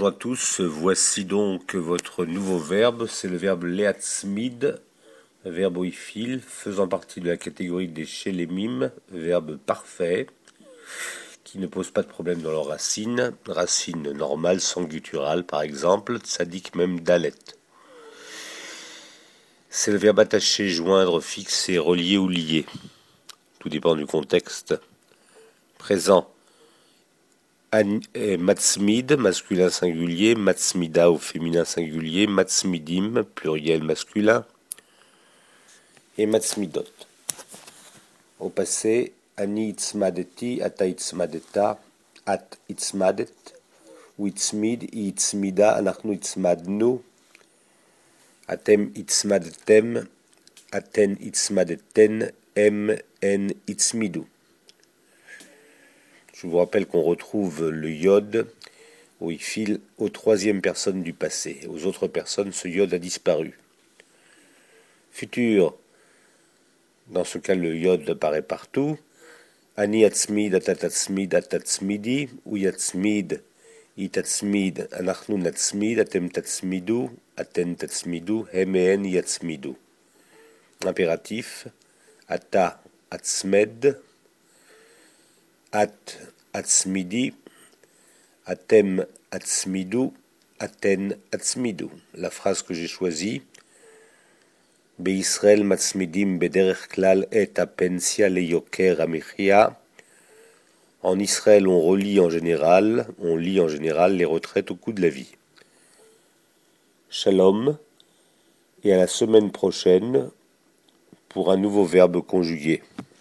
Bonjour à tous, voici donc votre nouveau verbe, c'est le verbe leatzmid, verbe oïphile, faisant partie de la catégorie des shélémim, verbe parfait, qui ne pose pas de problème dans leur racine normale, sans gutturale par exemple, tzadik même dalet. C'est le verbe attaché, joindre, fixer, relier ou lier, tout dépend du contexte. Présent. Matzmid, masculin singulier, matzmida au féminin singulier, matzmidim, pluriel masculin, et matzmidot. Au passé, ani itzmadeti, ata itzmadeta, at itzmadet, ou itzmid, i itzmida, anachnu itzmadnu, atem itzmadetem, aten itzmadeten, en itzmidu. Je vous rappelle qu'on retrouve le yod oïphile aux troisième personne du passé. Aux autres personnes, ce yod a disparu. Futur, dans ce cas, le yod apparaît partout. Ani atzmid, atatatzmid, atatzmidi, ou yatzmid, itatzmid, anachnu natzmid, atem tatzmidu, aten tatzmidu, hem et en yatzmidu. Impératif, ata atzmed, at atzmidi, atem atzmidu, aten atzmidu. La phrase que j'ai choisie, Be'Israël matzmidim bederech klal et apensia leyoker amichia. En Israël, on lit en général les retraites au coût de la vie. Shalom, et à la semaine prochaine pour un nouveau verbe conjugué.